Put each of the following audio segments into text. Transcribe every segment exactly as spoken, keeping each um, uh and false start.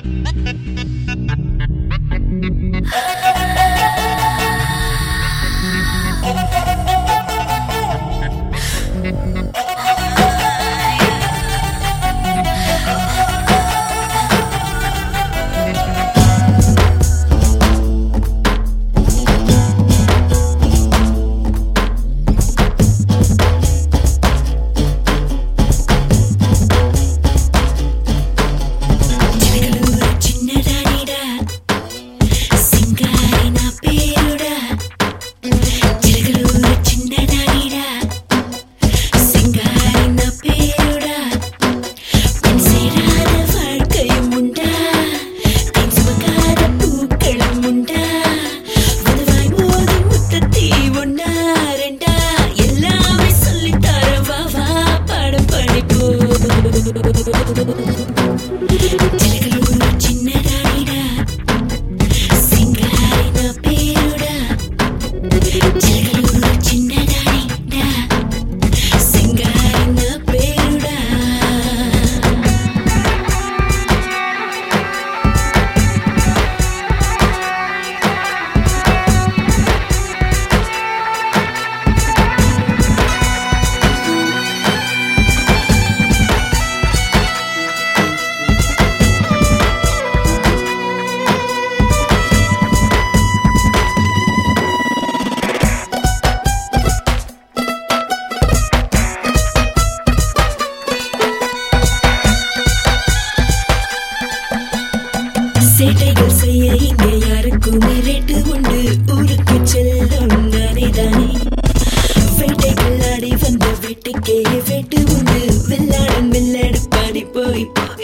சேட்டைகள் செய்ய இங்கே யாருக்கும் ரேட்டு உண்டு. ஊருக்கு செல்லும் நானே தானே வேட்டைகள் ஆடி வந்த வேட்டைக்கே வேட்டு உண்டு. வெள்ளாடன் வெள்ளெடுப்பாடி போய்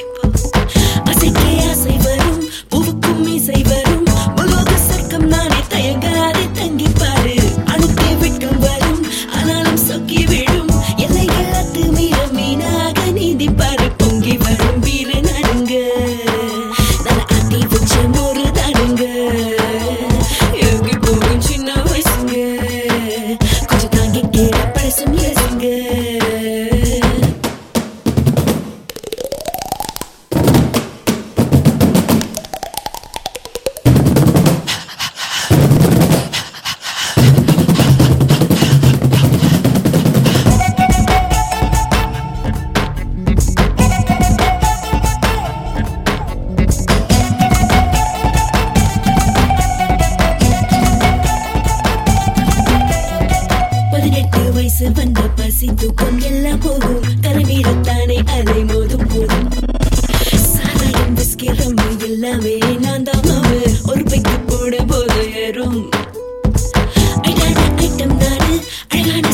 அசைக்கே ஆசை வரும் பூவுக்கும் இசை வரும். உலோக சர்க்கம் நானே தயங்காதே தங்கிப்பாரு. அணுக்கே வெட்கம் வரும் ஆனாலும் சொக்கி விடும். எல்லைகள் அத்து மீற மீனாக நீந்திப்பாரு. பொங்கி வரும் வீர நடுங்க ஒரு தாடுங்க. எங்கி போகும் சின்ன வயசுங்க கொஞ்சம் தாங்கி கேட பழசம் யோசிங்க. வயசு வந்த பசி தூக்கம் எல்லாம் போகும். தலைமீறத்தானே அலை மோதும் போதும். சாராயம் விஸ்கி ரம்மு எல்லாமே நான் தான் மாவு. ஒரு பைக்கு போட போது ஏறும் ஐட்டான ஐட்டம் நானு. அழகான